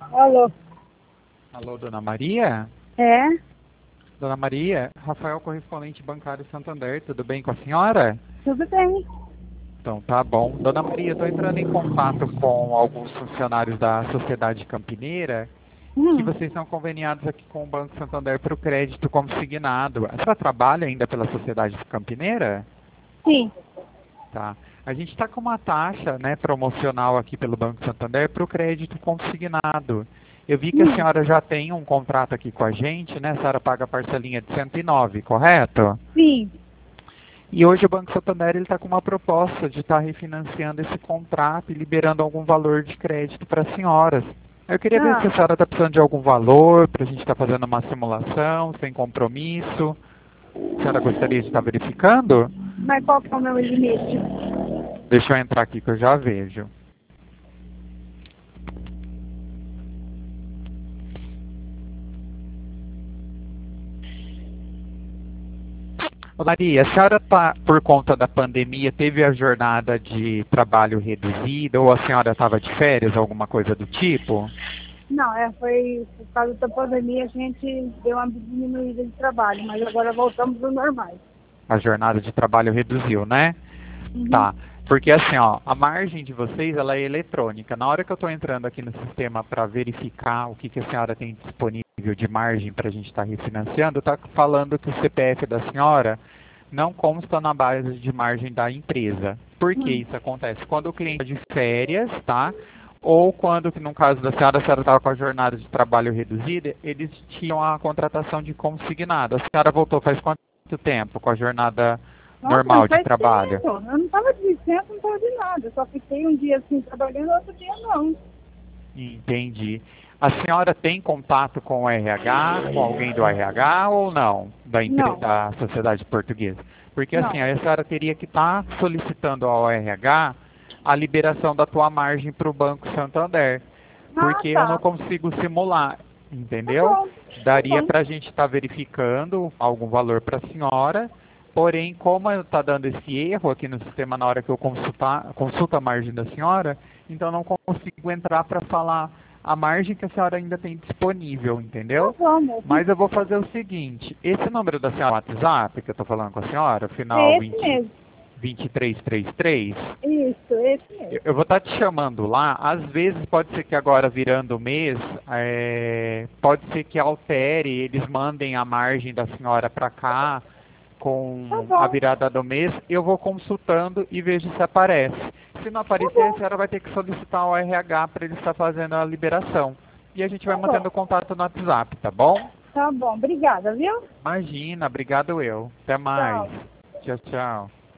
Alô? Alô, Dona Maria? É? Dona Maria, Rafael, correspondente bancário Santander, tudo bem com a senhora? Tudo bem? Então, tá bom. Dona Maria, estou entrando em contato com alguns funcionários da Sociedade Campineira que Hum, vocês estão conveniados aqui com o Banco Santander para o crédito consignado. A senhora trabalha ainda pela Sociedade Campineira? sim. Tá. A gente está com uma taxa, né, promocional aqui pelo Banco Santander para o crédito consignado. Eu vi que a Hum, senhora já tem um contrato aqui com a gente, né? A senhora paga a parcelinha de 109, correto? sim. E hoje o Banco Santander está com uma proposta de estar refinanciando esse contrato e liberando algum valor de crédito para as senhoras. Eu queria ver se a Ah, senhora está precisando de algum valor para a gente estar fazendo uma simulação, sem compromisso. A senhora gostaria de estar verificando? mas qual que é o meu limite? Deixa eu entrar aqui que eu já vejo. Ô, Maria, a senhora tá, por conta da pandemia, teve a jornada de trabalho reduzida ou a senhora estava de férias, alguma coisa do tipo? Não, foi por causa da pandemia a gente deu uma diminuída de trabalho, mas agora voltamos ao normal. A jornada de trabalho reduziu, né? Uhum. Tá. Porque assim, ó, a margem de vocês, ela é eletrônica. Na hora que eu estou entrando aqui no sistema para verificar o que, que a senhora tem disponível de margem para a gente estar refinanciando, está falando que o CPF da senhora não consta na base de margem da empresa. Por que Hum. isso acontece? Quando o cliente está de férias, tá? Ou quando, que no caso da senhora, a senhora estava com a jornada de trabalho reduzida, eles tinham a contratação de consignado. A senhora voltou faz quanto tempo com a jornada Nossa, mas normal de faz trabalho? tempo. Eu não estava de licença, não estava de nada. Eu só fiquei um dia assim trabalhando, outro dia não. Entendi. A senhora tem contato com o RH, com alguém do RH ou não? Não, Da sociedade portuguesa? Porque assim, não. a senhora teria que estar solicitando ao RH a liberação da tua margem para o Banco Santander. Ah, Porque eu não tá. consigo simular, Tá entendeu? bom, tá Daria bom. para a gente estar verificando algum valor para a senhora, porém, como está dando esse erro aqui no sistema na hora que eu consulto a margem da senhora, então eu não consigo entrar para falar a margem que a senhora ainda tem disponível, Tá entendeu? bom, meu filho. Mas eu vou fazer o seguinte, esse número da senhora no WhatsApp que eu estou falando com a senhora, final É esse mesmo. 2333, Isso, esse mesmo. eu vou estar te chamando lá. Às vezes pode ser que agora virando o mês, pode ser que altere, eles mandem a margem da senhora para cá Tá com a bom, virada do mês. Eu vou consultando e vejo se aparece. Se não tá aparecer, a bom, senhora vai ter que solicitar o RH para ele estar fazendo a liberação. E a gente vai tá bom. mantendo contato no WhatsApp, tá bom? Tá bom, obrigada, viu? Imagina, obrigado eu. Até mais. Tchau. Tchau, tchau.